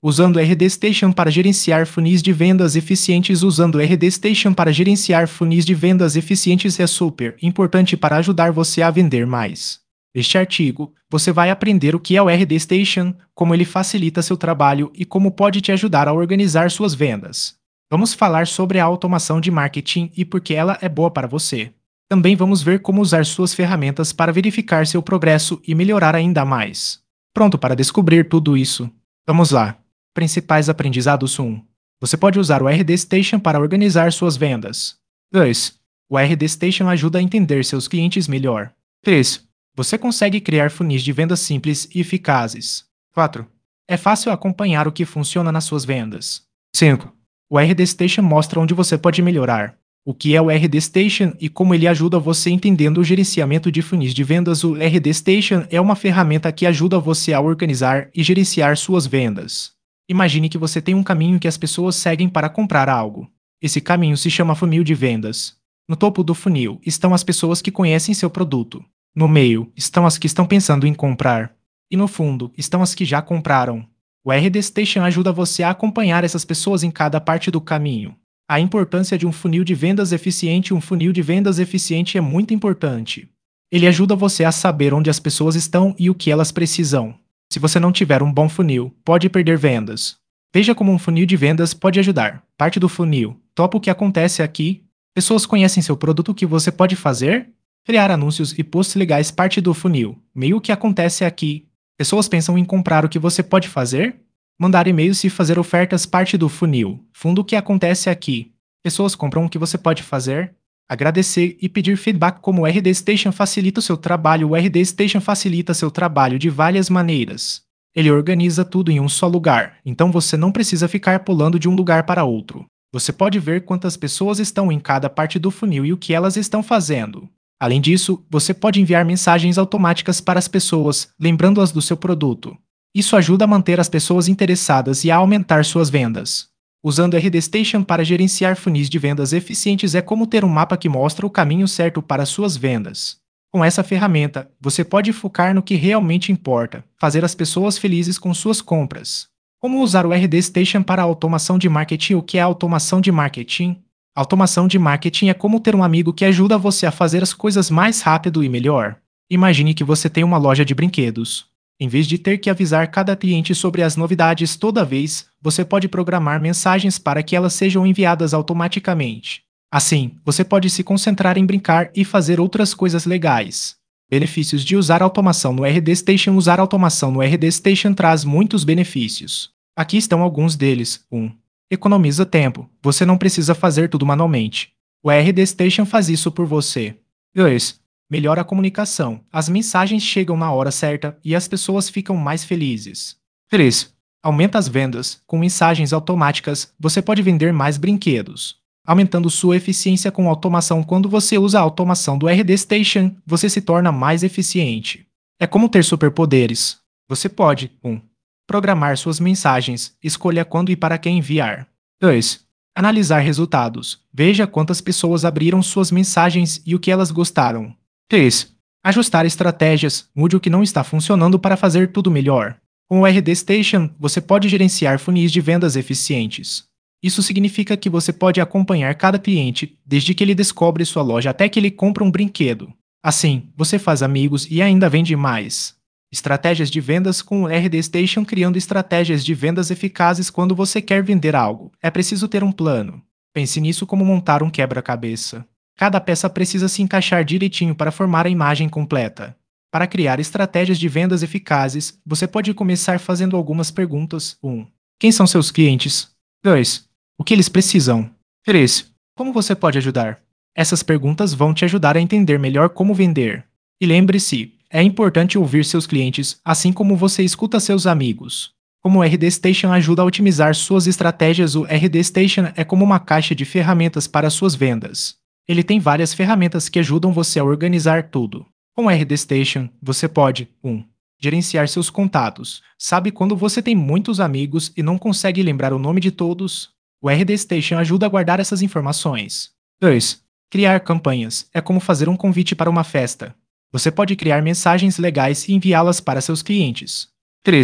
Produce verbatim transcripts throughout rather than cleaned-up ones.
Usando o R D Station para gerenciar funis de vendas eficientes. Usando o R D Station para gerenciar funis de vendas eficientes é super importante para ajudar você a vender mais. Neste artigo, você vai aprender o que é o R D Station, como ele facilita seu trabalho e como pode te ajudar a organizar suas vendas. Vamos falar sobre a automação de marketing e por que ela é boa para você. Também vamos ver como usar suas ferramentas para verificar seu progresso e melhorar ainda mais. Pronto para descobrir tudo isso? Vamos lá! Principais aprendizados. um. Você pode usar o R D Station para organizar suas vendas. dois. O R D Station ajuda a entender seus clientes melhor. três. Você consegue criar funis de vendas simples e eficazes. quatro. É fácil acompanhar o que funciona nas suas vendas. cinco. O R D Station mostra onde você pode melhorar. O que é o R D Station e como ele ajuda você entendendo o gerenciamento de funis de vendas. O R D Station é uma ferramenta que ajuda você a organizar e gerenciar suas vendas. Imagine que você tem um caminho que as pessoas seguem para comprar algo. Esse caminho se chama funil de vendas. No topo do funil estão as pessoas que conhecem seu produto. No meio estão as que estão pensando em comprar. E no fundo estão as que já compraram. O R D Station ajuda você a acompanhar essas pessoas em cada parte do caminho. A importância de um funil de vendas eficiente. Um funil de vendas eficiente é muito importante. Ele ajuda você a saber onde as pessoas estão e o que elas precisam. Se você não tiver um bom funil, pode perder vendas. Veja como um funil de vendas pode ajudar. Parte do funil. Topa o que acontece aqui. Pessoas conhecem seu produto. O que você pode fazer? Criar anúncios e posts legais. Parte do funil. Meio o que acontece aqui. Pessoas pensam em comprar. O que você pode fazer? Mandar e-mails e fazer ofertas. Parte do funil. Fundo o que acontece aqui. Pessoas compram. O que você pode fazer? Agradecer e pedir feedback. Como o R D Station facilita o seu trabalho. O R D Station facilita seu trabalho de várias maneiras. Ele organiza tudo em um só lugar, então você não precisa ficar pulando de um lugar para outro. Você pode ver quantas pessoas estão em cada parte do funil e o que elas estão fazendo. Além disso, você pode enviar mensagens automáticas para as pessoas, lembrando-as do seu produto. Isso ajuda a manter as pessoas interessadas e a aumentar suas vendas. Usando o R D Station para gerenciar funis de vendas eficientes é como ter um mapa que mostra o caminho certo para suas vendas. Com essa ferramenta, você pode focar no que realmente importa, fazer as pessoas felizes com suas compras. Como usar o R D Station para a automação de marketing? O que é a automação de marketing? Automação de marketing é como ter um amigo que ajuda você a fazer as coisas mais rápido e melhor. Imagine que você tem uma loja de brinquedos. Em vez de ter que avisar cada cliente sobre as novidades toda vez, você pode programar mensagens para que elas sejam enviadas automaticamente. Assim, você pode se concentrar em brincar e fazer outras coisas legais. Benefícios de usar automação no R D Station. Usar automação no R D Station traz muitos benefícios. Aqui estão alguns deles. um. Economiza tempo. Você não precisa fazer tudo manualmente. O R D Station faz isso por você. dois. Melhora a comunicação. As mensagens chegam na hora certa e as pessoas ficam mais felizes. três. Aumenta as vendas. Com mensagens automáticas, você pode vender mais brinquedos, aumentando sua eficiência com automação. Quando você usa a automação do R D Station, você se torna mais eficiente. É como ter superpoderes. Você pode um. Programar suas mensagens. Escolha quando e para quem enviar. dois. Analisar resultados. Veja quantas pessoas abriram suas mensagens e o que elas gostaram. três. Ajustar estratégias. Mude o que não está funcionando para fazer tudo melhor. Com o R D Station, você pode gerenciar funis de vendas eficientes. Isso significa que você pode acompanhar cada cliente, desde que ele descobre sua loja até que ele compra um brinquedo. Assim, você faz amigos e ainda vende mais. Estratégias de vendas com o R D Station. Criando estratégias de vendas eficazes. Quando você quer vender algo, é preciso ter um plano. Pense nisso como montar um quebra-cabeça. Cada peça precisa se encaixar direitinho para formar a imagem completa. Para criar estratégias de vendas eficazes, você pode começar fazendo algumas perguntas. um. Quem são seus clientes? dois. O que eles precisam? três. Como você pode ajudar? Essas perguntas vão te ajudar a entender melhor como vender. E lembre-se, é importante ouvir seus clientes, assim como você escuta seus amigos. Como o R D Station ajuda a otimizar suas estratégias? O R D Station é como uma caixa de ferramentas para suas vendas. Ele tem várias ferramentas que ajudam você a organizar tudo. Com o R D Station, você pode um. Gerenciar seus contatos. Sabe quando você tem muitos amigos e não consegue lembrar o nome de todos? O R D Station ajuda a guardar essas informações. dois. Criar campanhas. É como fazer um convite para uma festa. Você pode criar mensagens legais e enviá-las para seus clientes. três.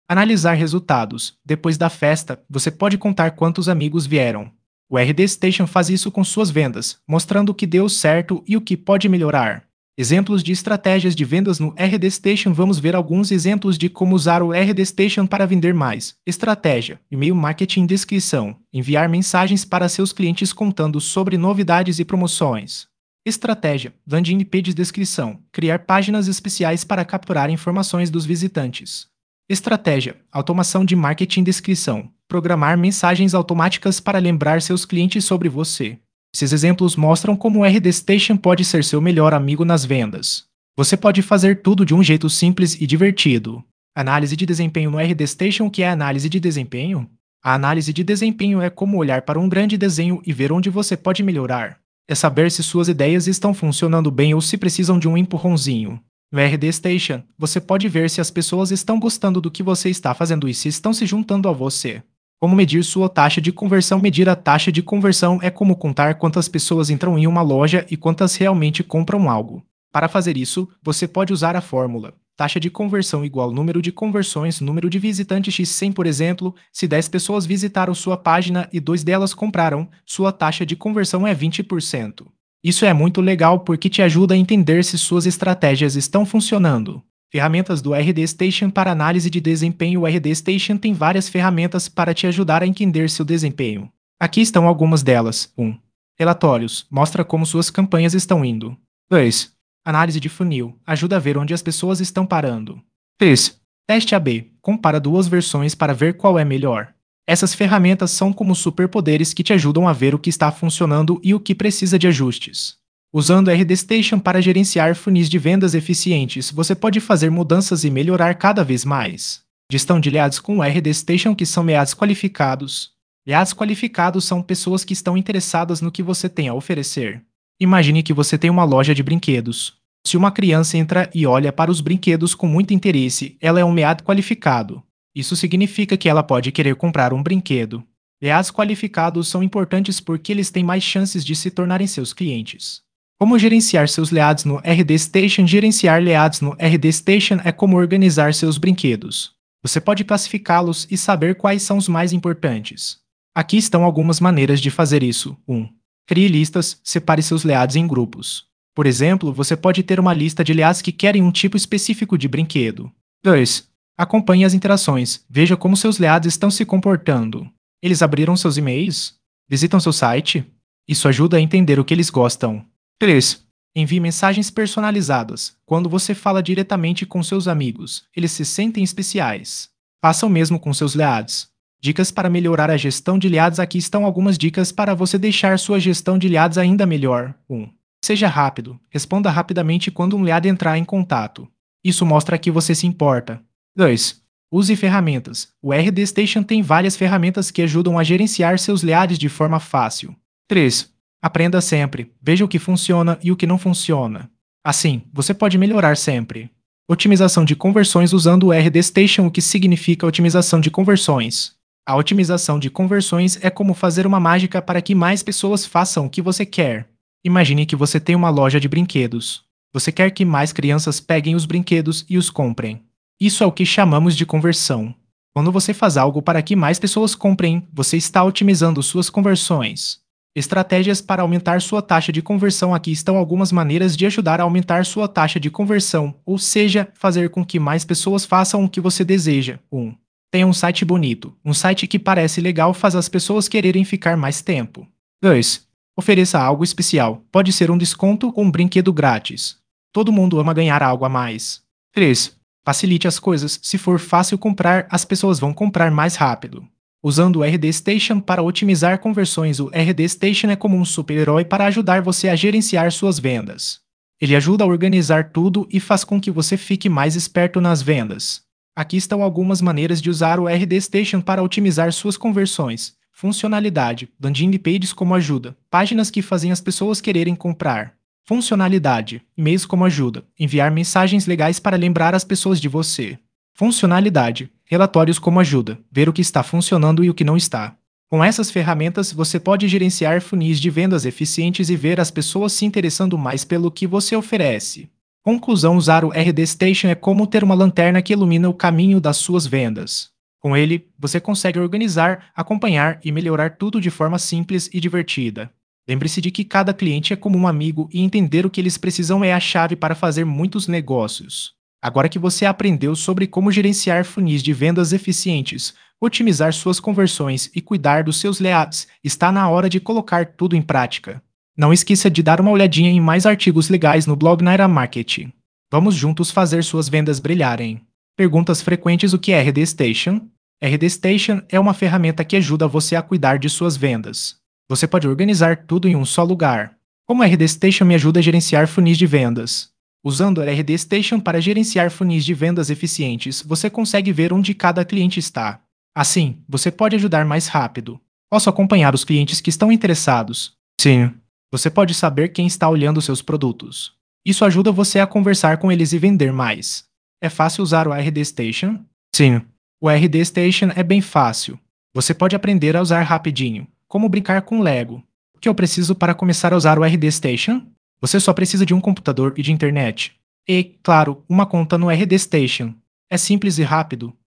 Analisar resultados. Depois da festa, você pode contar quantos amigos vieram. O R D Station faz isso com suas vendas, mostrando o que deu certo e o que pode melhorar. Exemplos de estratégias de vendas no R D Station. Vamos ver alguns exemplos de como usar o R D Station para vender mais. Estratégia: e-mail marketing. Descrição: enviar mensagens para seus clientes contando sobre novidades e promoções. Estratégia: landing pages. Descrição: criar páginas especiais para capturar informações dos visitantes. Estratégia: automação de marketing. Descrição: programar mensagens automáticas para lembrar seus clientes sobre você. Esses exemplos mostram como o R D Station pode ser seu melhor amigo nas vendas. Você pode fazer tudo de um jeito simples e divertido. Análise de desempenho no R D Station. O que é análise de desempenho? A análise de desempenho é como olhar para um grande desenho e ver onde você pode melhorar. É saber se suas ideias estão funcionando bem ou se precisam de um empurrãozinho. No R D Station, você pode ver se as pessoas estão gostando do que você está fazendo e se estão se juntando a você. Como medir sua taxa de conversão? Medir a taxa de conversão é como contar quantas pessoas entram em uma loja e quantas realmente compram algo. Para fazer isso, você pode usar a fórmula taxa de conversão igual número de conversões, número de visitantes x cem. Por exemplo, se dez pessoas visitaram sua página e duas delas compraram, sua taxa de conversão é vinte por cento. Isso é muito legal porque te ajuda a entender se suas estratégias estão funcionando. Ferramentas do R D Station para análise de desempenho. O R D Station tem várias ferramentas para te ajudar a entender seu desempenho. Aqui estão algumas delas. um. Relatórios. Mostra como suas campanhas estão indo. dois. Análise de funil. Ajuda a ver onde as pessoas estão parando. três. Teste A B. Compara duas versões para ver qual é melhor. Essas ferramentas são como superpoderes que te ajudam a ver o que está funcionando e o que precisa de ajustes. Usando o R D Station para gerenciar funis de vendas eficientes, você pode fazer mudanças e melhorar cada vez mais. Gestão de leads com o R D Station. Que são leads qualificados? Leads qualificados são pessoas que estão interessadas no que você tem a oferecer. Imagine que você tem uma loja de brinquedos. Se uma criança entra e olha para os brinquedos com muito interesse, ela é um lead qualificado. Isso significa que ela pode querer comprar um brinquedo. Leads qualificados são importantes porque eles têm mais chances de se tornarem seus clientes. Como gerenciar seus leads no R D Station? Gerenciar leads no R D Station é como organizar seus brinquedos. Você pode classificá-los e saber quais são os mais importantes. Aqui estão algumas maneiras de fazer isso. um. Crie listas. Separe seus leads em grupos. Por exemplo, você pode ter uma lista de leads que querem um tipo específico de brinquedo. dois. Acompanhe as interações. Veja como seus leads estão se comportando. Eles abriram seus e-mails? Visitam seu site? Isso ajuda a entender o que eles gostam. três. Envie mensagens personalizadas. Quando você fala diretamente com seus amigos, eles se sentem especiais. Faça o mesmo com seus leads. Dicas para melhorar a gestão de leads. Aqui estão algumas dicas para você deixar sua gestão de leads ainda melhor. um. Seja rápido. Responda rapidamente quando um lead entrar em contato. Isso mostra que você se importa. dois. Use ferramentas. O R D Station tem várias ferramentas que ajudam a gerenciar seus leads de forma fácil. três. Aprenda sempre. Veja o que funciona e o que não funciona. Assim, você pode melhorar sempre. Otimização de conversões usando o R D Station. O que significa otimização de conversões? A otimização de conversões é como fazer uma mágica para que mais pessoas façam o que você quer. Imagine que você tem uma loja de brinquedos. Você quer que mais crianças peguem os brinquedos e os comprem. Isso é o que chamamos de conversão. Quando você faz algo para que mais pessoas comprem, você está otimizando suas conversões. Estratégias para aumentar sua taxa de conversão. Aqui estão algumas maneiras de ajudar a aumentar sua taxa de conversão, ou seja, fazer com que mais pessoas façam o que você deseja. um. Tenha um site bonito. Um site que parece legal faz as pessoas quererem ficar mais tempo. dois. Ofereça algo especial. Pode ser um desconto ou um brinquedo grátis. Todo mundo ama ganhar algo a mais. três. Facilite as coisas. Se for fácil comprar, as pessoas vão comprar mais rápido. Usando o R D Station para otimizar conversões. O R D Station é como um super-herói para ajudar você a gerenciar suas vendas. Ele ajuda a organizar tudo e faz com que você fique mais esperto nas vendas. Aqui estão algumas maneiras de usar o R D Station para otimizar suas conversões. Funcionalidade. Landing pages como ajuda. Páginas que fazem as pessoas quererem comprar. Funcionalidade. E-mails como ajuda. Enviar mensagens legais para lembrar as pessoas de você. Funcionalidade. Relatórios como ajuda. Ver o que está funcionando e o que não está. Com essas ferramentas, você pode gerenciar funis de vendas eficientes e ver as pessoas se interessando mais pelo que você oferece. Conclusão: usar o R D Station é como ter uma lanterna que ilumina o caminho das suas vendas. Com ele, você consegue organizar, acompanhar e melhorar tudo de forma simples e divertida. Lembre-se de que cada cliente é como um amigo e entender o que eles precisam é a chave para fazer muitos negócios. Agora que você aprendeu sobre como gerenciar funis de vendas eficientes, otimizar suas conversões e cuidar dos seus leads, está na hora de colocar tudo em prática. Não esqueça de dar uma olhadinha em mais artigos legais no blog Naira Marketing. Vamos juntos fazer suas vendas brilharem. Perguntas frequentes: o que é R D Station? R D Station é uma ferramenta que ajuda você a cuidar de suas vendas. Você pode organizar tudo em um só lugar. Como a R D Station me ajuda a gerenciar funis de vendas? Usando a R D Station para gerenciar funis de vendas eficientes, você consegue ver onde cada cliente está. Assim, você pode ajudar mais rápido. Posso acompanhar os clientes que estão interessados. Sim. Você pode saber quem está olhando seus produtos. Isso ajuda você a conversar com eles e vender mais. É fácil usar o R D Station? Sim. O R D Station é bem fácil. Você pode aprender a usar rapidinho, como brincar com Lego. O que eu preciso para começar a usar o R D Station? Você só precisa de um computador e de internet. E, claro, uma conta no R D Station. É simples e rápido.